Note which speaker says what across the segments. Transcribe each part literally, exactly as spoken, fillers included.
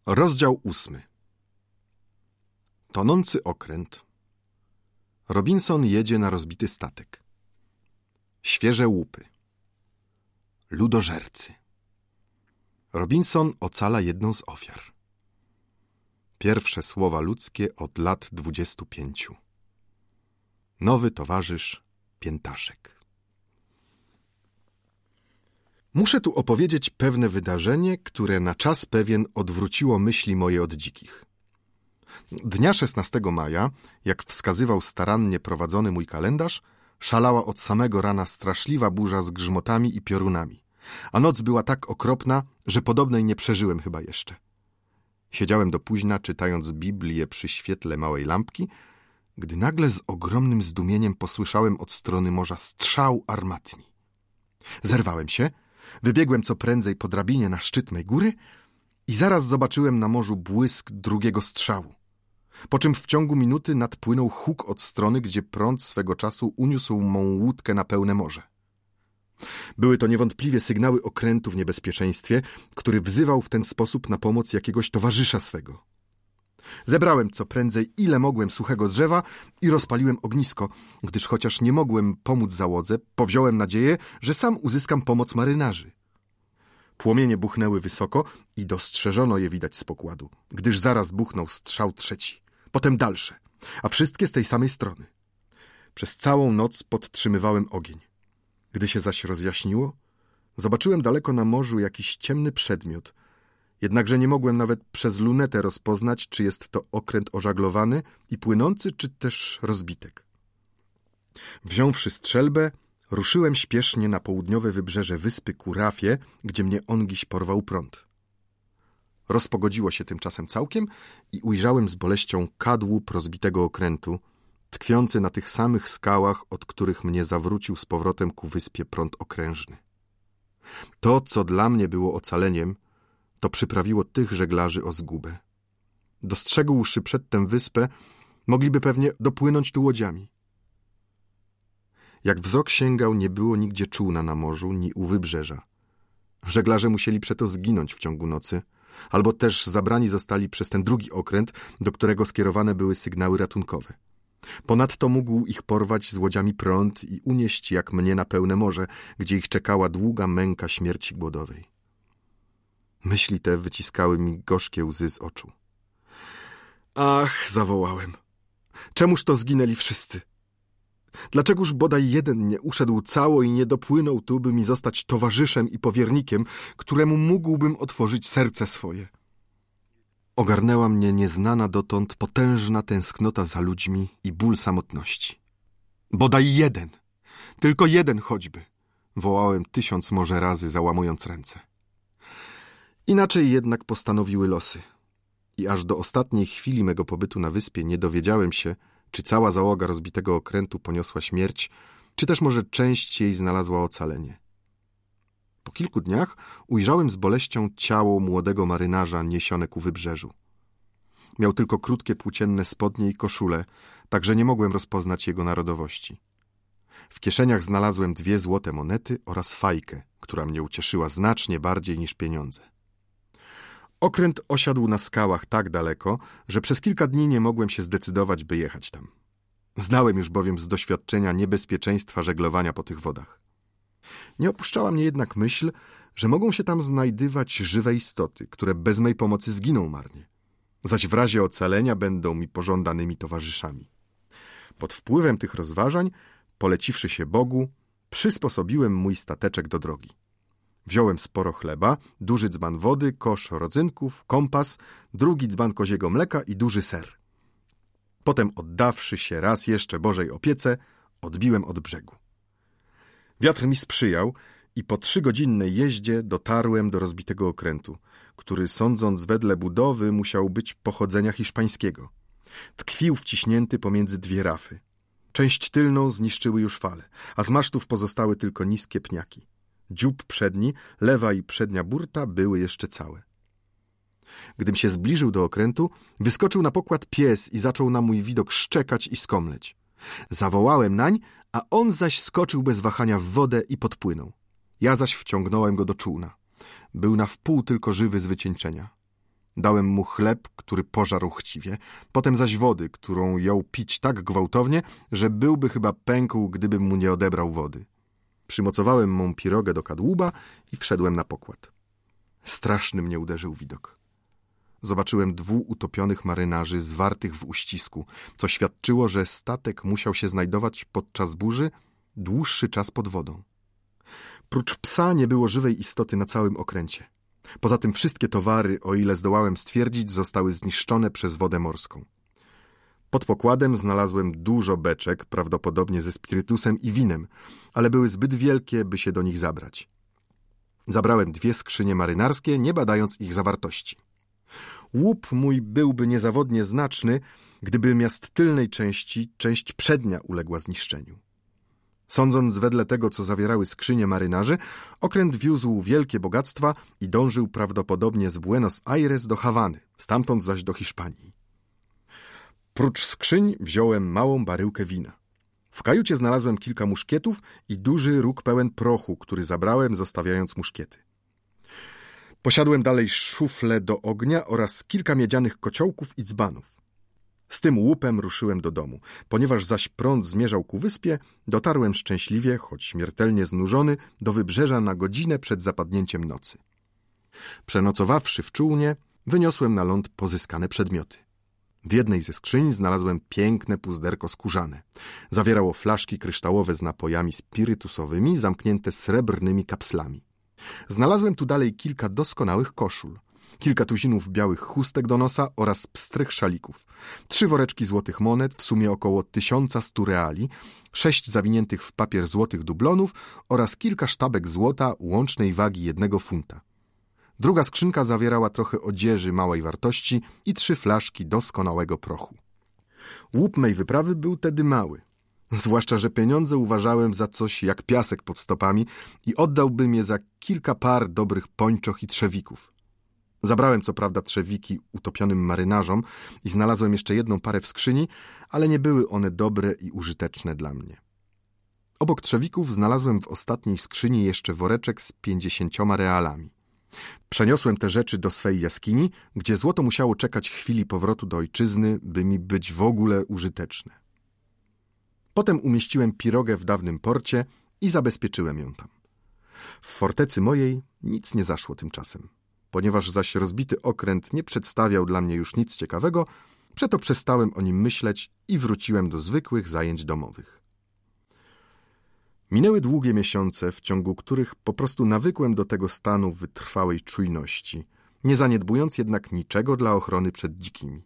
Speaker 1: Rozdział ósmy. Tonący okręt. Robinson jedzie na rozbity statek. Świeże łupy. Ludożercy. Robinson ocala jedną z ofiar. Pierwsze słowa ludzkie od lat dwudziestu pięciu. Nowy towarzysz Piętaszek. Muszę tu opowiedzieć pewne wydarzenie, które na czas pewien odwróciło myśli moje od dzikich. Dnia szesnastego maja, jak wskazywał starannie prowadzony mój kalendarz, szalała od samego rana straszliwa burza z grzmotami i piorunami, a noc była tak okropna, że podobnej nie przeżyłem chyba jeszcze. Siedziałem do późna, czytając Biblię przy świetle małej lampki, gdy nagle z ogromnym zdumieniem posłyszałem od strony morza strzał armatni. Zerwałem się, wybiegłem co prędzej po drabinie na szczyt mej góry i zaraz zobaczyłem na morzu błysk drugiego strzału. Po czym w ciągu minuty nadpłynął huk od strony, gdzie prąd swego czasu uniósł mą łódkę na pełne morze. Były to niewątpliwie sygnały okrętu w niebezpieczeństwie, który wzywał w ten sposób na pomoc jakiegoś towarzysza swego. Zebrałem co prędzej ile mogłem suchego drzewa i rozpaliłem ognisko, gdyż chociaż nie mogłem pomóc załodze, powziąłem nadzieję, że sam uzyskam pomoc marynarzy. Płomienie buchnęły wysoko i dostrzeżono je widać z pokładu, gdyż zaraz buchnął strzał trzeci, potem dalsze, a wszystkie z tej samej strony. Przez całą noc podtrzymywałem ogień. Gdy się zaś rozjaśniło, zobaczyłem daleko na morzu jakiś ciemny przedmiot, jednakże nie mogłem nawet przez lunetę rozpoznać, czy jest to okręt ożaglowany i płynący, czy też rozbitek. Wziąwszy strzelbę, ruszyłem śpiesznie na południowe wybrzeże wyspy Kurafie, gdzie mnie ongiś porwał prąd. Rozpogodziło się tymczasem całkiem i ujrzałem z boleścią kadłub rozbitego okrętu, tkwiący na tych samych skałach, od których mnie zawrócił z powrotem ku wyspie prąd okrężny. To, co dla mnie było ocaleniem, to przyprawiło tych żeglarzy o zgubę. Dostrzegłszy przedtem wyspę, mogliby pewnie dopłynąć tu łodziami. Jak wzrok sięgał, nie było nigdzie czółna na morzu, ni u wybrzeża. Żeglarze musieli przeto zginąć w ciągu nocy, albo też zabrani zostali przez ten drugi okręt, do którego skierowane były sygnały ratunkowe. Ponadto mógł ich porwać z łodziami prąd i unieść jak mnie na pełne morze, gdzie ich czekała długa męka śmierci głodowej. Myśli te wyciskały mi gorzkie łzy z oczu. Ach, zawołałem. Czemuż to zginęli wszyscy? Dlaczegoż bodaj jeden nie uszedł cało i nie dopłynął tu, by mi zostać towarzyszem i powiernikiem, któremu mógłbym otworzyć serce swoje? Ogarnęła mnie nieznana dotąd potężna tęsknota za ludźmi i ból samotności. Bodaj jeden, tylko jeden choćby, wołałem tysiąc może razy, załamując ręce. Inaczej jednak postanowiły losy. I aż do ostatniej chwili mego pobytu na wyspie nie dowiedziałem się, czy cała załoga rozbitego okrętu poniosła śmierć, czy też może część jej znalazła ocalenie. Po kilku dniach ujrzałem z boleścią ciało młodego marynarza niesione ku wybrzeżu. Miał tylko krótkie płócienne spodnie i koszulę, także nie mogłem rozpoznać jego narodowości. W kieszeniach znalazłem dwie złote monety oraz fajkę, która mnie ucieszyła znacznie bardziej niż pieniądze. Okręt osiadł na skałach tak daleko, że przez kilka dni nie mogłem się zdecydować, by jechać tam. Znałem już bowiem z doświadczenia niebezpieczeństwa żeglowania po tych wodach. Nie opuszczała mnie jednak myśl, że mogą się tam znajdywać żywe istoty, które bez mej pomocy zginą marnie, zaś w razie ocalenia będą mi pożądanymi towarzyszami. Pod wpływem tych rozważań, poleciwszy się Bogu, przysposobiłem mój stateczek do drogi. Wziąłem sporo chleba, duży dzban wody, kosz rodzynków, kompas, drugi dzban koziego mleka i duży ser. Potem, oddawszy się raz jeszcze Bożej opiece, odbiłem od brzegu. Wiatr mi sprzyjał i po trzygodzinnej jeździe dotarłem do rozbitego okrętu, który, sądząc wedle budowy, musiał być pochodzenia hiszpańskiego. Tkwił wciśnięty pomiędzy dwie rafy. Część tylną zniszczyły już fale, a z masztów pozostały tylko niskie pniaki. Dziób przedni, lewa i przednia burta były jeszcze całe. Gdym się zbliżył do okrętu, wyskoczył na pokład pies i zaczął na mój widok szczekać i skomleć. Zawołałem nań, a on zaś skoczył bez wahania w wodę i podpłynął. Ja zaś wciągnąłem go do czółna. Był na wpół tylko żywy z wycieńczenia. Dałem mu chleb, który pożarł chciwie, potem zaś wody, którą jął pić tak gwałtownie, że byłby chyba pękł, gdybym mu nie odebrał wody. Przymocowałem mą pirogę do kadłuba i wszedłem na pokład. Straszny mnie uderzył widok. Zobaczyłem dwóch utopionych marynarzy zwartych w uścisku, co świadczyło, że statek musiał się znajdować podczas burzy dłuższy czas pod wodą. Prócz psa nie było żywej istoty na całym okręcie. Poza tym wszystkie towary, o ile zdołałem stwierdzić, zostały zniszczone przez wodę morską. Pod pokładem znalazłem dużo beczek, prawdopodobnie ze spirytusem i winem, ale były zbyt wielkie, by się do nich zabrać. Zabrałem dwie skrzynie marynarskie, nie badając ich zawartości. Łup mój byłby niezawodnie znaczny, gdyby miast tylnej części, część przednia uległa zniszczeniu. Sądząc wedle tego, co zawierały skrzynie marynarzy, okręt wiózł wielkie bogactwa i dążył prawdopodobnie z Buenos Aires do Hawany, stamtąd zaś do Hiszpanii. Prócz skrzyń wziąłem małą baryłkę wina. W kajucie znalazłem kilka muszkietów i duży róg pełen prochu, który zabrałem, zostawiając muszkiety. Posiadłem dalej szuflę do ognia oraz kilka miedzianych kociołków i dzbanów. Z tym łupem ruszyłem do domu. Ponieważ zaś prąd zmierzał ku wyspie, dotarłem szczęśliwie, choć śmiertelnie znużony, do wybrzeża na godzinę przed zapadnięciem nocy. Przenocowawszy w czółnie, wyniosłem na ląd pozyskane przedmioty. W jednej ze skrzyń znalazłem piękne puzderko skórzane. Zawierało flaszki kryształowe z napojami spirytusowymi, zamknięte srebrnymi kapslami. Znalazłem tu dalej kilka doskonałych koszul, kilka tuzinów białych chustek do nosa oraz pstrych szalików, trzy woreczki złotych monet, w sumie około tysiąca stu reali, sześć zawiniętych w papier złotych dublonów oraz kilka sztabek złota łącznej wagi jednego funta. Druga skrzynka zawierała trochę odzieży małej wartości i trzy flaszki doskonałego prochu. Łup mej wyprawy był tedy mały, zwłaszcza że pieniądze uważałem za coś jak piasek pod stopami i oddałbym je za kilka par dobrych pończoch i trzewików. Zabrałem co prawda trzewiki utopionym marynarzom i znalazłem jeszcze jedną parę w skrzyni, ale nie były one dobre i użyteczne dla mnie. Obok trzewików znalazłem w ostatniej skrzyni jeszcze woreczek z pięćdziesięcioma realami. Przeniosłem te rzeczy do swej jaskini, gdzie złoto musiało czekać chwili powrotu do ojczyzny, by mi być w ogóle użyteczne. Potem umieściłem pirogę w dawnym porcie i zabezpieczyłem ją tam. W fortecy mojej nic nie zaszło tymczasem. Ponieważ zaś rozbity okręt nie przedstawiał dla mnie już nic ciekawego, przeto przestałem o nim myśleć i wróciłem do zwykłych zajęć domowych. Minęły długie miesiące, w ciągu których po prostu nawykłem do tego stanu wytrwałej czujności, nie zaniedbując jednak niczego dla ochrony przed dzikimi.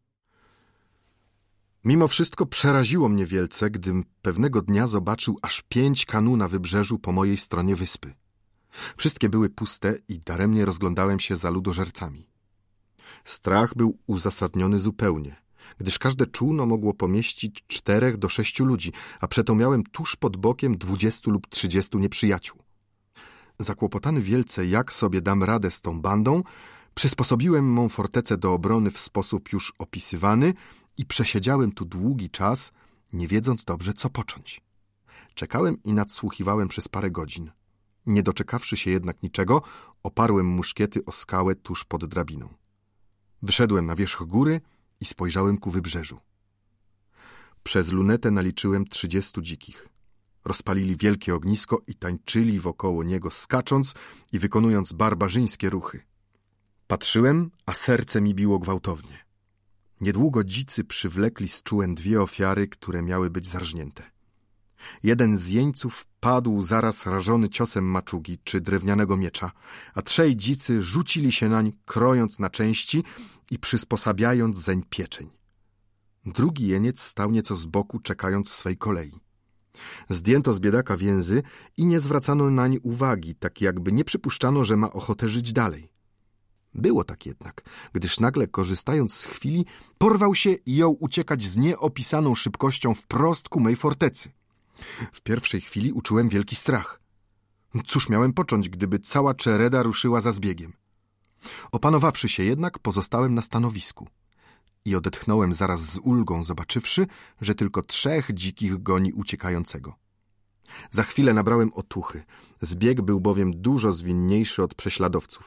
Speaker 1: Mimo wszystko przeraziło mnie wielce, gdym pewnego dnia zobaczył aż pięć kanu na wybrzeżu po mojej stronie wyspy. Wszystkie były puste i daremnie rozglądałem się za ludożercami. Strach był uzasadniony zupełnie, gdyż każde czółno mogło pomieścić czterech do sześciu ludzi, a przeto miałem tuż pod bokiem dwudziestu lub trzydziestu nieprzyjaciół. Zakłopotany wielce, jak sobie dam radę z tą bandą, przysposobiłem mą fortecę do obrony w sposób już opisywany i przesiedziałem tu długi czas, nie wiedząc dobrze, co począć. Czekałem i nadsłuchiwałem przez parę godzin. Nie doczekawszy się jednak niczego, oparłem muszkiety o skałę tuż pod drabiną. Wyszedłem na wierzch góry i spojrzałem ku wybrzeżu. Przez lunetę naliczyłem trzydziestu dzikich. Rozpalili wielkie ognisko i tańczyli wokoło niego, skacząc i wykonując barbarzyńskie ruchy. Patrzyłem, a serce mi biło gwałtownie. Niedługo dzicy przywlekli z czółen dwie ofiary, które miały być zarżnięte. Jeden z jeńców padł zaraz rażony ciosem maczugi czy drewnianego miecza, a trzej dzicy rzucili się nań, krojąc na części i przysposabiając zeń pieczeń. Drugi jeniec stał nieco z boku, czekając swej kolei. Zdjęto z biedaka więzy i nie zwracano nań uwagi, tak jakby nie przypuszczano, że ma ochotę żyć dalej. Było tak jednak, gdyż nagle, korzystając z chwili, porwał się i jął uciekać z nieopisaną szybkością wprost ku mej fortecy. W pierwszej chwili uczułem wielki strach. Cóż miałem począć, gdyby cała czereda ruszyła za zbiegiem? Opanowawszy się jednak, pozostałem na stanowisku i odetchnąłem zaraz z ulgą, zobaczywszy, że tylko trzech dzikich goni uciekającego. Za chwilę nabrałem otuchy. Zbieg był bowiem dużo zwinniejszy od prześladowców.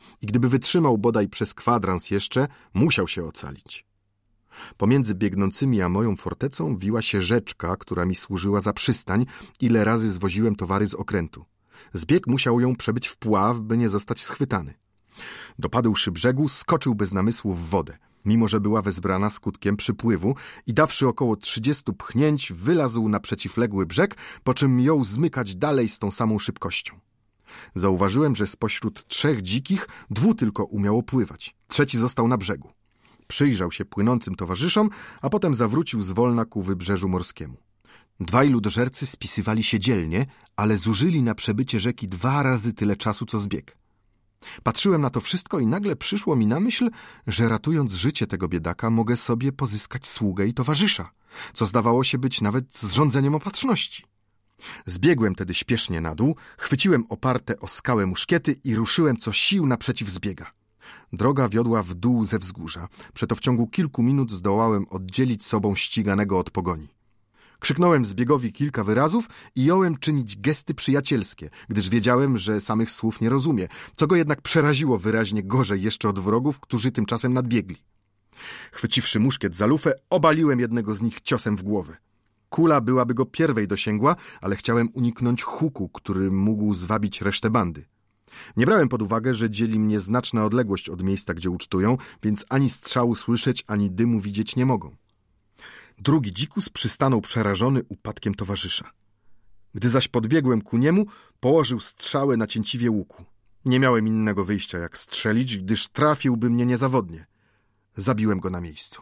Speaker 1: i gdyby wytrzymał bodaj przez kwadrans jeszcze, musiał się ocalić. Pomiędzy biegnącymi a moją fortecą wiła się rzeczka, która mi służyła za przystań, ile razy zwoziłem towary z okrętu. Zbieg musiał ją przebyć w pław, by nie zostać schwytany. Dopadłszy brzegu, skoczył bez namysłu w wodę, mimo że była wezbrana skutkiem przypływu i dawszy około trzydziestu pchnięć, wylazł na przeciwległy brzeg, po czym jął zmykać dalej z tą samą szybkością. Zauważyłem, że spośród trzech dzikich dwóch tylko umiało pływać. Trzeci został na brzegu. Przyjrzał się płynącym towarzyszom, a potem zawrócił zwolna ku wybrzeżu morskiemu. Dwaj ludożercy spisywali się dzielnie, ale zużyli na przebycie rzeki dwa razy tyle czasu, co zbieg. Patrzyłem na to wszystko i nagle przyszło mi na myśl, że ratując życie tego biedaka mogę sobie pozyskać sługę i towarzysza, co zdawało się być nawet zrządzeniem opatrzności. Zbiegłem tedy śpiesznie na dół, chwyciłem oparte o skałę muszkiety i ruszyłem co sił naprzeciw zbiega. Droga wiodła w dół ze wzgórza, przeto w ciągu kilku minut zdołałem oddzielić sobą ściganego od pogoni. Krzyknąłem zbiegowi kilka wyrazów i jąłem czynić gesty przyjacielskie, gdyż wiedziałem, że samych słów nie rozumie, co go jednak przeraziło wyraźnie gorzej jeszcze od wrogów, którzy tymczasem nadbiegli. Chwyciwszy muszkiet za lufę, obaliłem jednego z nich ciosem w głowę. Kula byłaby go pierwej dosięgła, ale chciałem uniknąć huku, który mógł zwabić resztę bandy. Nie brałem pod uwagę, że dzieli mnie znaczna odległość od miejsca, gdzie ucztują, więc ani strzału słyszeć, ani dymu widzieć nie mogą. Drugi dzikus przystanął przerażony upadkiem towarzysza. Gdy zaś podbiegłem ku niemu, położył strzałę na cięciwie łuku. Nie miałem innego wyjścia, jak strzelić, gdyż trafiłby mnie niezawodnie. Zabiłem go na miejscu.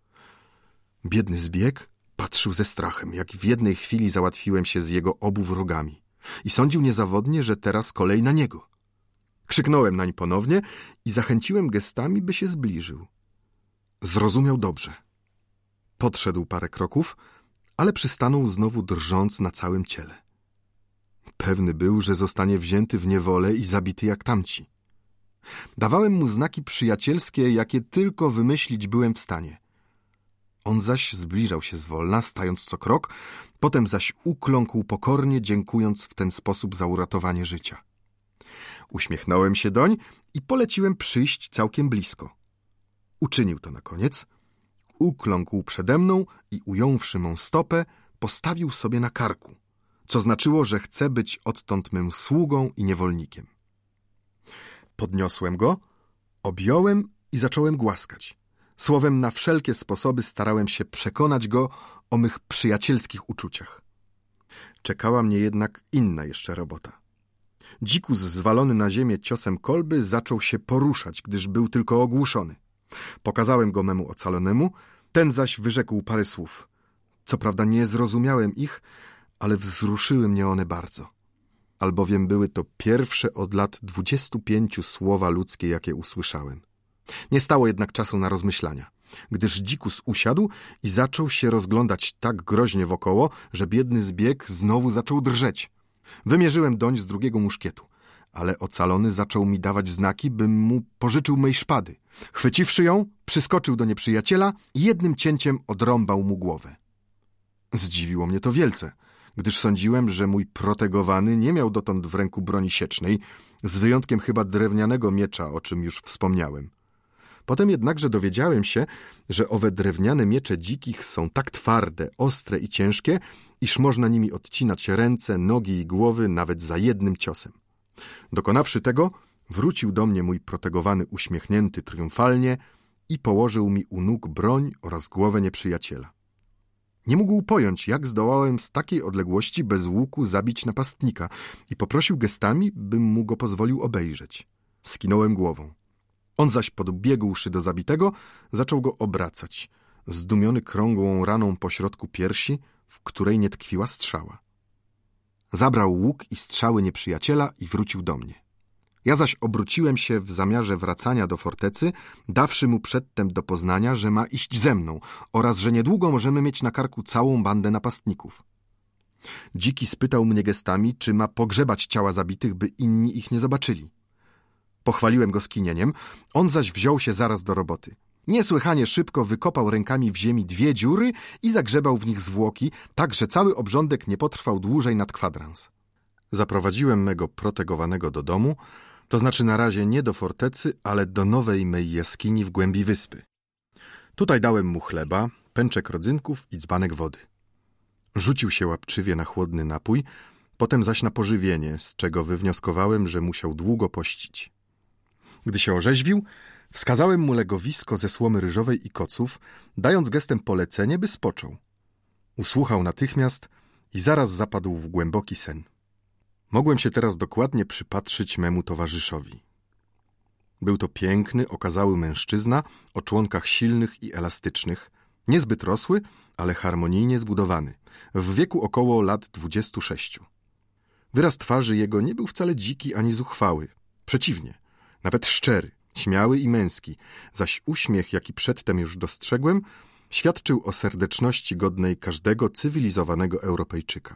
Speaker 1: Biedny zbieg patrzył ze strachem, jak w jednej chwili załatwiłem się z jego obu wrogami i sądził niezawodnie, że teraz kolej na niego. Krzyknąłem nań ponownie i zachęciłem gestami, by się zbliżył. Zrozumiał dobrze. Podszedł parę kroków, ale przystanął znowu drżąc na całym ciele. Pewny był, że zostanie wzięty w niewolę i zabity jak tamci. Dawałem mu znaki przyjacielskie, jakie tylko wymyślić byłem w stanie. On zaś zbliżał się zwolna, stając co krok, potem zaś ukląkł pokornie, dziękując w ten sposób za uratowanie życia. Uśmiechnąłem się doń i poleciłem przyjść całkiem blisko. Uczynił to na koniec, ukląkł przede mną i ująwszy mą stopę, postawił sobie na karku, co znaczyło, że chce być odtąd mym sługą i niewolnikiem. Podniosłem go, objąłem i zacząłem głaskać. Słowem, na wszelkie sposoby starałem się przekonać go o mych przyjacielskich uczuciach. Czekała mnie jednak inna jeszcze robota. Dzikus zwalony na ziemię ciosem kolby zaczął się poruszać, gdyż był tylko ogłuszony. Pokazałem go memu ocalonemu, ten zaś wyrzekł parę słów. Co prawda nie zrozumiałem ich, ale wzruszyły mnie one bardzo. Albowiem były to pierwsze od lat dwudziestu pięciu słowa ludzkie, jakie usłyszałem. Nie stało jednak czasu na rozmyślania, gdyż dzikus usiadł i zaczął się rozglądać tak groźnie wokoło, że biedny zbieg znowu zaczął drżeć. Wymierzyłem doń z drugiego muszkietu, ale ocalony zaczął mi dawać znaki, bym mu pożyczył mej szpady. Chwyciwszy ją, przyskoczył do nieprzyjaciela i jednym cięciem odrąbał mu głowę. Zdziwiło mnie to wielce, gdyż sądziłem, że mój protegowany nie miał dotąd w ręku broni siecznej, z wyjątkiem chyba drewnianego miecza, o czym już wspomniałem. Potem jednakże dowiedziałem się, że owe drewniane miecze dzikich są tak twarde, ostre i ciężkie, iż można nimi odcinać ręce, nogi i głowy nawet za jednym ciosem. Dokonawszy tego, wrócił do mnie mój protegowany uśmiechnięty triumfalnie i położył mi u nóg broń oraz głowę nieprzyjaciela. Nie mógł pojąć, jak zdołałem z takiej odległości bez łuku zabić napastnika i poprosił gestami, bym mu go pozwolił obejrzeć. Skinąłem głową. On zaś podbiegłszy do zabitego, zaczął go obracać, zdumiony krągłą raną pośrodku piersi, w której nie tkwiła strzała. Zabrał łuk i strzały nieprzyjaciela i wrócił do mnie. Ja zaś obróciłem się w zamiarze wracania do fortecy, dawszy mu przedtem do poznania, że ma iść ze mną oraz że niedługo możemy mieć na karku całą bandę napastników. Dziki spytał mnie gestami, czy ma pogrzebać ciała zabitych, by inni ich nie zobaczyli. Pochwaliłem go skinieniem, on zaś wziął się zaraz do roboty. Niesłychanie szybko wykopał rękami w ziemi dwie dziury i zagrzebał w nich zwłoki, tak że cały obrządek nie potrwał dłużej nad kwadrans. Zaprowadziłem mego protegowanego do domu, To znaczy na razie nie do fortecy, ale do nowej mej jaskini w głębi wyspy. Tutaj dałem mu chleba, pęczek rodzynków i dzbanek wody. Rzucił się łapczywie na chłodny napój, potem zaś na pożywienie, z czego wywnioskowałem, że musiał długo pościć. Gdy się orzeźwił, wskazałem mu legowisko ze słomy ryżowej i koców, dając gestem polecenie, by spoczął. Usłuchał natychmiast i zaraz zapadł w głęboki sen. Mogłem się teraz dokładnie przypatrzyć memu towarzyszowi. Był to piękny, okazały mężczyzna o członkach silnych i elastycznych, niezbyt rosły, ale harmonijnie zbudowany, w wieku około lat dwudziestu sześciu. Wyraz twarzy jego nie był wcale dziki ani zuchwały. Przeciwnie, nawet szczery, śmiały i męski, zaś uśmiech, jaki przedtem już dostrzegłem, świadczył o serdeczności godnej każdego cywilizowanego Europejczyka.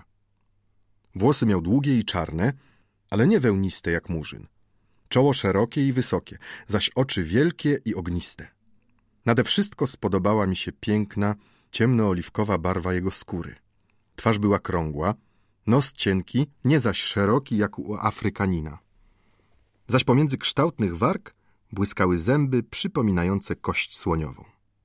Speaker 1: Włosy miał długie i czarne, ale nie wełniste jak murzyn. Czoło szerokie i wysokie, zaś oczy wielkie i ogniste. Nade wszystko spodobała mi się piękna, ciemnooliwkowa barwa jego skóry. Twarz była krągła, nos cienki, nie zaś szeroki jak u Afrykanina. Zaś pomiędzy kształtnych warg błyskały zęby przypominające kość słoniową.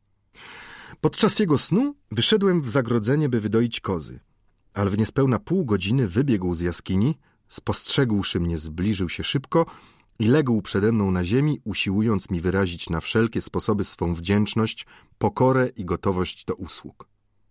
Speaker 1: Podczas jego snu wyszedłem w zagrodzenie, by wydoić kozy, ale w niespełna pół godziny wybiegł z jaskini, spostrzegłszy mnie, zbliżył się szybko i legł przede mną na ziemi, usiłując mi wyrazić na wszelkie sposoby swą wdzięczność, pokorę i gotowość do usług.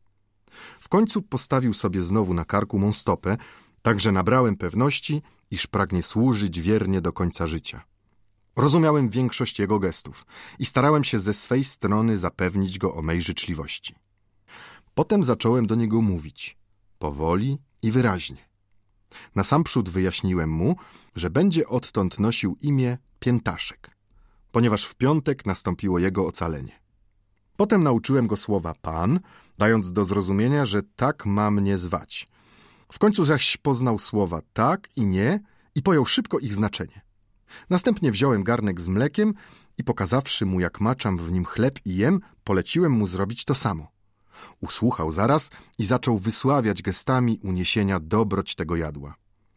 Speaker 1: W końcu postawił sobie znowu na karku mą stopę, tak że nabrałem pewności, iż pragnie służyć wiernie do końca życia. Rozumiałem większość jego gestów i starałem się ze swej strony zapewnić go o mej życzliwości. Potem zacząłem do niego mówić, powoli i wyraźnie. Nasamprzód wyjaśniłem mu, że będzie odtąd nosił imię Piętaszek, ponieważ w piątek nastąpiło jego ocalenie. Potem nauczyłem go słowa pan, dając do zrozumienia, że tak ma mnie zwać. W końcu zaś poznał słowa tak i nie i pojął szybko ich znaczenie. Następnie wziąłem garnek z mlekiem i pokazawszy mu, jak maczam w nim chleb i jem, poleciłem mu zrobić to samo. Usłuchał zaraz i zaczął wysławiać gestami uniesienia dobroć tego jadła.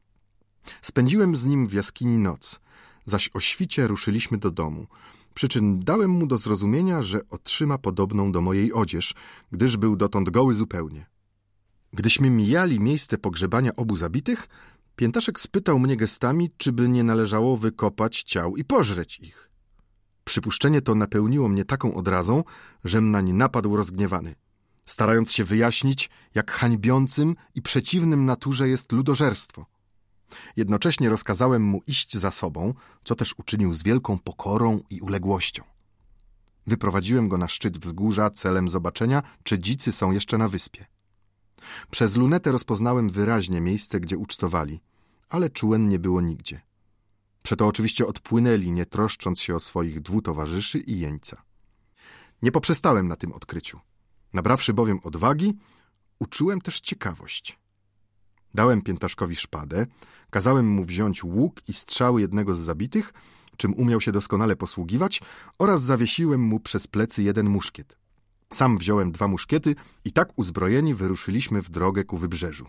Speaker 1: Spędziłem z nim w jaskini noc, zaś o świcie ruszyliśmy do domu, przy czym dałem mu do zrozumienia, że otrzyma podobną do mojej odzież, gdyż był dotąd goły zupełnie. Gdyśmy mijali miejsce pogrzebania obu zabitych, Piętaszek spytał mnie gestami, czy by nie należało wykopać ciał i pożreć ich. Przypuszczenie to napełniło mnie taką odrazą, żem nań napadł rozgniewany, starając się wyjaśnić, jak hańbiącym i przeciwnym naturze jest ludożerstwo. Jednocześnie rozkazałem mu iść za sobą, co też uczynił z wielką pokorą i uległością. Wyprowadziłem go na szczyt wzgórza celem zobaczenia, czy dzicy są jeszcze na wyspie. Przez lunetę rozpoznałem wyraźnie miejsce, gdzie ucztowali, ale czółen nie było nigdzie. Przeto oczywiście odpłynęli, nie troszcząc się o swoich dwu towarzyszy i jeńca. Nie poprzestałem na tym odkryciu. Nabrawszy bowiem odwagi, uczułem też ciekawość. Dałem Piętaszkowi szpadę, kazałem mu wziąć łuk i strzały jednego z zabitych, czym umiał się doskonale posługiwać, oraz zawiesiłem mu przez plecy jeden muszkiet. Sam wziąłem dwa muszkiety i tak uzbrojeni wyruszyliśmy w drogę ku wybrzeżu.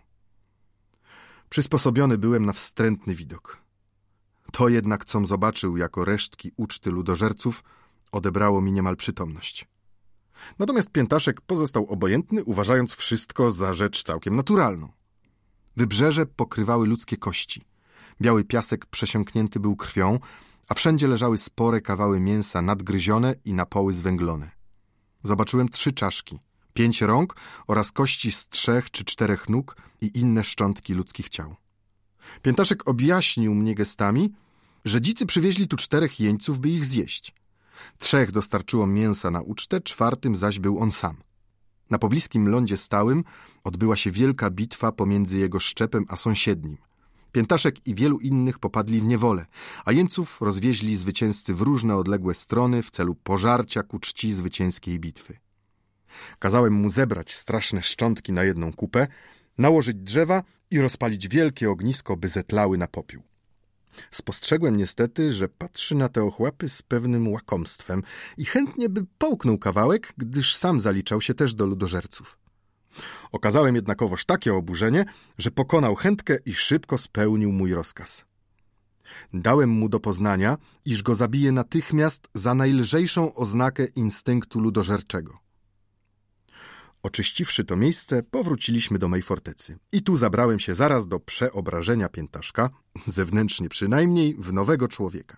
Speaker 1: Przysposobiony byłem na wstrętny widok. To jednak, com zobaczył jako resztki uczty ludożerców, odebrało mi niemal przytomność. Natomiast Piętaszek pozostał obojętny, uważając wszystko za rzecz całkiem naturalną. Wybrzeże pokrywały ludzkie kości. Biały piasek przesiąknięty był krwią, a wszędzie leżały spore kawały mięsa nadgryzione i na poły zwęglone. Zobaczyłem trzy czaszki, pięć rąk oraz kości z trzech czy czterech nóg i inne szczątki ludzkich ciał. Piętaszek objaśnił mnie gestami, że dzicy przywieźli tu czterech jeńców, by ich zjeść. Trzech dostarczyło mięsa na ucztę, czwartym zaś był on sam. Na pobliskim lądzie stałym odbyła się wielka bitwa pomiędzy jego szczepem a sąsiednim. Piętaszek i wielu innych popadli w niewolę, a jeńców rozwieźli zwycięzcy w różne odległe strony w celu pożarcia ku czci zwycięskiej bitwy. Kazałem mu zebrać straszne szczątki na jedną kupę, nałożyć drzewa i rozpalić wielkie ognisko, by zetlały na popiół. Spostrzegłem niestety, że patrzy na te ochłapy z pewnym łakomstwem i chętnie by połknął kawałek, gdyż sam zaliczał się też do ludożerców. Okazałem jednakowoż takie oburzenie, że pokonał chętkę i szybko spełnił mój rozkaz. Dałem mu do poznania, iż go zabiję natychmiast za najlżejszą oznakę instynktu ludożerczego. Oczyściwszy to miejsce, powróciliśmy do mej fortecy. I tu zabrałem się zaraz do przeobrażenia Piętaszka, zewnętrznie przynajmniej, w nowego człowieka.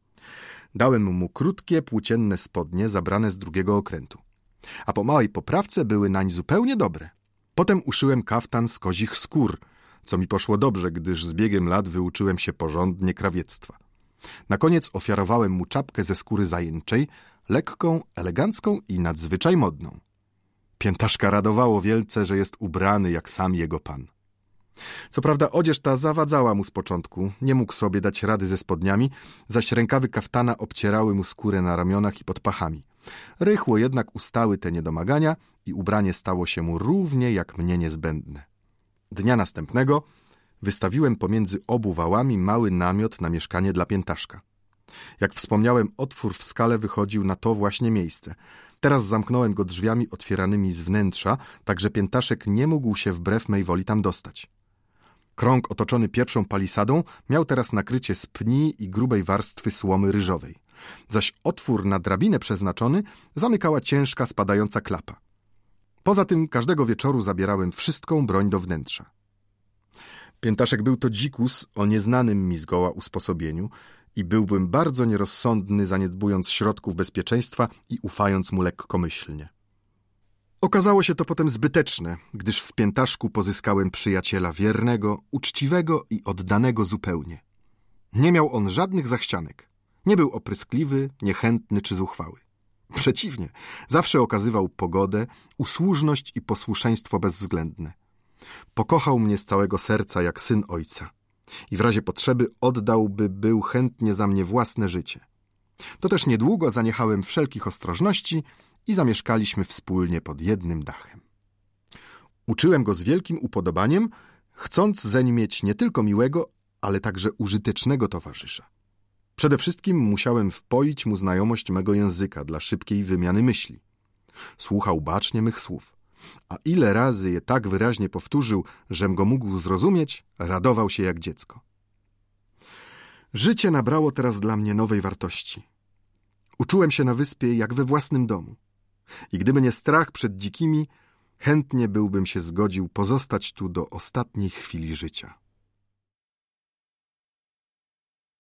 Speaker 1: Dałem mu krótkie, płócienne spodnie zabrane z drugiego okrętu. A po małej poprawce były nań zupełnie dobre. Potem uszyłem kaftan z kozich skór, co mi poszło dobrze, gdyż z biegiem lat wyuczyłem się porządnie krawiectwa. Na koniec ofiarowałem mu czapkę ze skóry zajęczej, lekką, elegancką i nadzwyczaj modną. Piętaszka radowało wielce, że jest ubrany jak sam jego pan. Co prawda odzież ta zawadzała mu z początku, nie mógł sobie dać rady ze spodniami, zaś rękawy kaftana obcierały mu skórę na ramionach i pod pachami. Rychło jednak ustały te niedomagania i ubranie stało się mu równie jak mnie niezbędne. Dnia następnego wystawiłem pomiędzy obu wałami mały namiot na mieszkanie dla Piętaszka. Jak wspomniałem, otwór w skale wychodził na to właśnie miejsce. Teraz zamknąłem go drzwiami otwieranymi z wnętrza, tak że Piętaszek nie mógł się wbrew mej woli tam dostać. Krąg otoczony pierwszą palisadą miał teraz nakrycie z pni i grubej warstwy słomy ryżowej, zaś otwór na drabinę przeznaczony zamykała ciężka, spadająca klapa. Poza tym każdego wieczoru zabierałem wszystką broń do wnętrza. Piętaszek był to dzikus o nieznanym mi zgoła usposobieniu i byłbym bardzo nierozsądny, zaniedbując środków bezpieczeństwa i ufając mu lekkomyślnie. Okazało się to potem zbyteczne, gdyż w Piętaszku pozyskałem przyjaciela wiernego, uczciwego i oddanego zupełnie. Nie miał on żadnych zachcianek. Nie był opryskliwy, niechętny czy zuchwały. Przeciwnie, zawsze okazywał pogodę, usłużność i posłuszeństwo bezwzględne. Pokochał mnie z całego serca jak syn ojca i w razie potrzeby oddałby był chętnie za mnie własne życie. To też niedługo zaniechałem wszelkich ostrożności i zamieszkaliśmy wspólnie pod jednym dachem. Uczyłem go z wielkim upodobaniem, chcąc zeń mieć nie tylko miłego, ale także użytecznego towarzysza. Przede wszystkim musiałem wpoić mu znajomość mego języka dla szybkiej wymiany myśli. Słuchał bacznie mych słów, a ile razy je tak wyraźnie powtórzył, żem go mógł zrozumieć, radował się jak dziecko. Życie nabrało teraz dla mnie nowej wartości. Uczułem się na wyspie jak we własnym domu. I gdyby nie strach przed dzikimi, chętnie byłbym się zgodził pozostać tu do ostatniej chwili życia.